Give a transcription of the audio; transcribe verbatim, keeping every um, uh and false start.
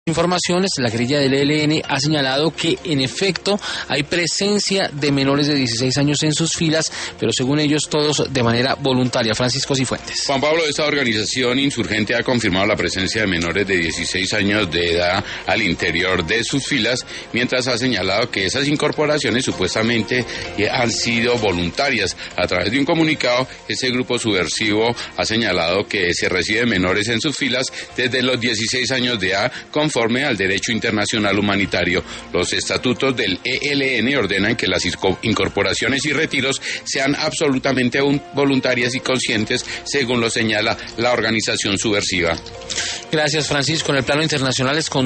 Informaciones, la guerrilla del E L N ha señalado que en efecto hay presencia de menores de dieciséis años en sus filas, pero según ellos todos de manera voluntaria. Francisco Cifuentes. Juan Pablo, esta organización insurgente ha confirmado la presencia de menores de dieciséis años de edad al interior de sus filas, mientras ha señalado que esas incorporaciones supuestamente han sido voluntarias. A través de un comunicado, ese grupo subversivo ha señalado que se reciben menores en sus filas desde los dieciséis años de edad, conforme al derecho internacional humanitario. Los estatutos del E L N ordenan que las incorporaciones y retiros sean absolutamente voluntarias y conscientes, según lo señala la organización subversiva. Gracias, Francisco. En el plano internacional es con